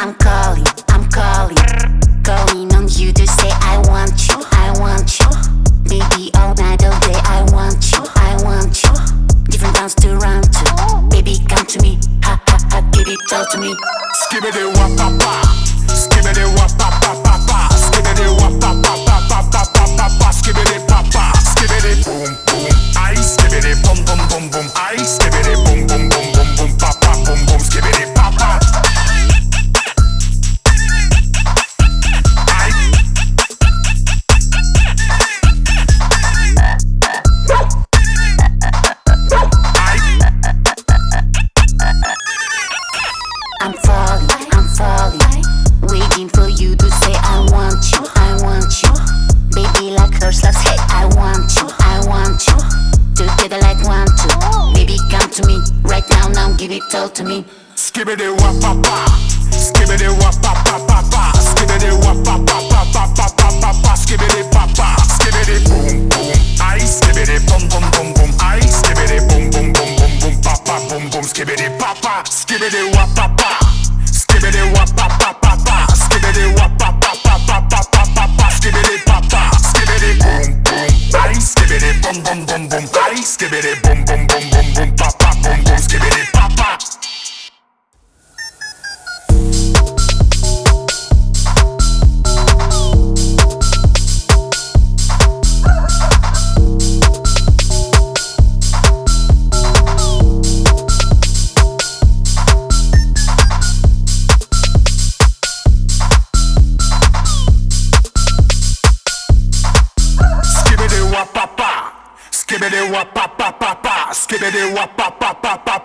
I'm calling on you to say I want you, baby all night all day I want you, different towns to run to, baby come to me, ha ha ha, give it all to me. Skibbity wap pa pa, skibbity wap pa pa pa pa, skibbity wap pa pa pa pa pa pa pa pa, skibbity pa pa, skibbity boom boom, I skibbity boom boom boom boom, I skibbity boom boom boom boom boom, pa pa boom boom, skibbity pa pa. I'm falling, waiting for you to say I want you, baby like horse loves hey I want you, together like one two, baby come to me right now give it all to me. Skibbity wap pa pa, skibbity wap pa pa pa pa, skibbity wap pa pa pa pa pa pa pa pa, skibbity pa pa, skibbity boom boom, I skibbity boom boom boom boom, I skibbity boom boom boom boom boom, pa pa boom boom, skibbity pa pa, skibbity wap pa pa, skibbity wap pa pa pa pa, skibbity wap pa pa pa pa pa pa pa pa, skibbity pa pa, skibbity boom boom, I skibbity boom boom boom boom, I skibbity boom boom boom boom boom, pa pa boom boom, skibbity pa pa. Skibbity wap pa pa, skibbity wap pa pa pa pa, skibbity wap pa pa pa pa